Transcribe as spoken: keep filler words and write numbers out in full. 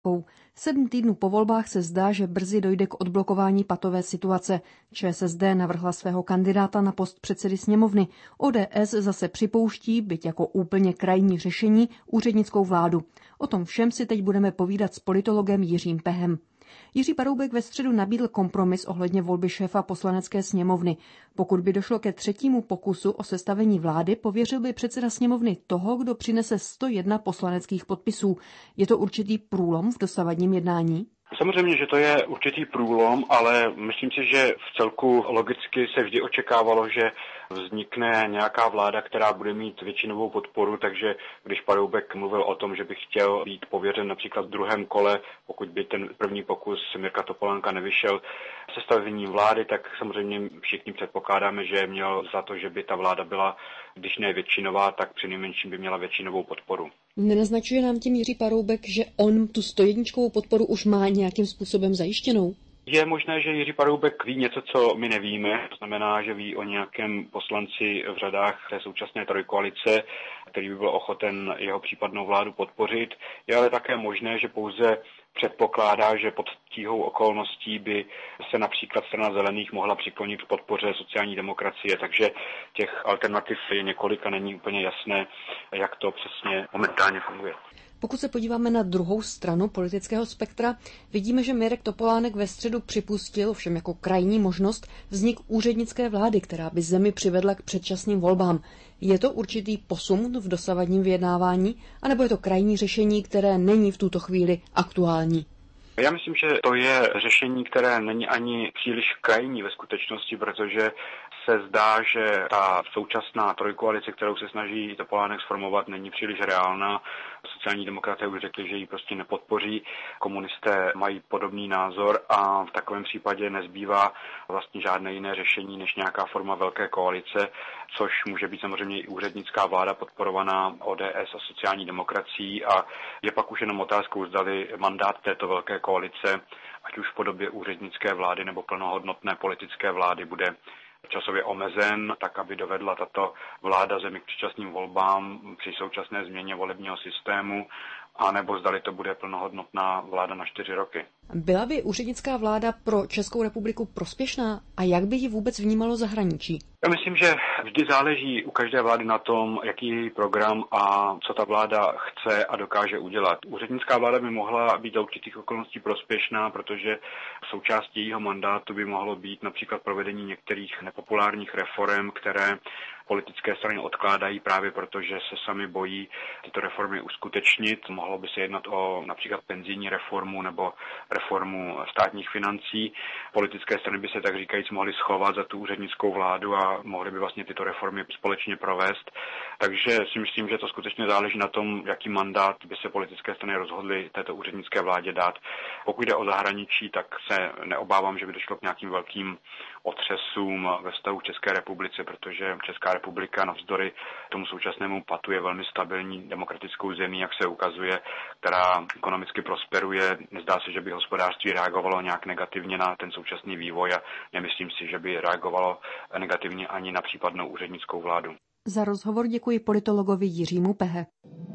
Sedm týdnů po volbách se zdá, že brzy dojde k odblokování patové situace. ČSSD navrhla svého kandidáta na post předsedy sněmovny. O D S zase připouští, byť jako úplně krajní řešení, úřednickou vládu. O tom všem si teď budeme povídat s politologem Jiřím Pehem. Jiří Paroubek ve středu nabídl kompromis ohledně volby šéfa poslanecké sněmovny. Pokud by došlo ke třetímu pokusu o sestavení vlády, pověřil by předseda sněmovny toho, kdo přinese sto jedna poslaneckých podpisů. Je to určitý průlom v dosavadním jednání? Samozřejmě, že to je určitý průlom, ale myslím si, že v celku logicky se vždy očekávalo, že vznikne nějaká vláda, která bude mít většinovou podporu, takže když Paroubek mluvil o tom, že by chtěl být pověřen například v druhém kole, pokud by ten první pokus Mirka Topolánka nevyšel sestavením vlády, tak samozřejmě všichni předpokládáme, že měl za to, že by ta vláda byla, když ne většinová, tak přinejmenším by měla většinovou podporu. Nenaznačuje nám tím Jiří Paroubek, že on tu stojedničkovou podporu už má nějakým způsobem zajištěnou? Je možné, že Jiří Paroubek ví něco, co my nevíme. To znamená, že ví o nějakém poslanci v řadách té současné trojkoalice, který by byl ochoten jeho případnou vládu podpořit. Je ale také možné, že pouze předpokládá, že pod tíhou okolností by se například strana Zelených mohla přiklonit k podpoře sociální demokracie, takže těch alternativ je několik a není úplně jasné, jak to přesně momentálně funguje. Pokud se podíváme na druhou stranu politického spektra, vidíme, že Mirek Topolánek ve středu připustil, ovšem jako krajní možnost, vznik úřednické vlády, která by zemi přivedla k předčasným volbám. Je to určitý posun v dosavadním vyjednávání, anebo je to krajní řešení, které není v tuto chvíli aktuální? Já myslím, že to je řešení, které není ani příliš krajní ve skutečnosti, protože se zdá, že ta současná trojkoalice, kterou se snaží Topolánek sformovat, není příliš reálná. Sociální demokraté už řekli, že ji prostě nepodpoří. Komunisté mají podobný názor a v takovém případě nezbývá vlastně žádné jiné řešení než nějaká forma velké koalice, což může být samozřejmě i úřednická vláda podporovaná O D S a sociální demokracií a je pak už jenom otázkou, zdali mandát této velké koalice, ať už v podobě úřednické vlády nebo plnohodnotné politické vlády, bude časově omezen, tak aby dovedla tato vláda zemi k předčasným volbám při současné změně volebního systému, anebo zdali to bude plnohodnotná vláda na čtyři roky. Byla by úřednická vláda pro Českou republiku prospěšná a jak by ji vůbec vnímalo zahraničí? Já myslím, že vždy záleží u každé vlády na tom, jaký je její program a co ta vláda chce a dokáže udělat. Úřednická vláda by mohla být za určitých okolností prospěšná, protože součástí jejího mandátu by mohlo být například provedení některých nepopulárních reforem, které politické strany odkládají právě proto, že se sami bojí tyto reformy uskutečnit. Mohlo by se jednat o například penzijní reformu nebo reformu státních financí. Politické strany by se tak říkajíc mohly schovat za tu úřednickou vládu a mohly by vlastně tyto reformy společně provést. Takže si myslím, že to skutečně záleží na tom, jaký mandát by se politické strany rozhodly této úřednické vládě dát. Pokud jde o zahraničí, tak se neobávám, že by došlo k nějakým velkým otřesům ve vztahu k České republice, protože Česká republika navzdory tomu současnému patu je velmi stabilní demokratickou zemí, jak se ukazuje, která ekonomicky prosperuje. Nezdá se, že by hospodářství reagovalo nějak negativně na ten současný vývoj a nemyslím si, že by reagovalo negativně ani na případnou úřednickou vládu. Za rozhovor děkuji politologovi Jiřímu Pehe.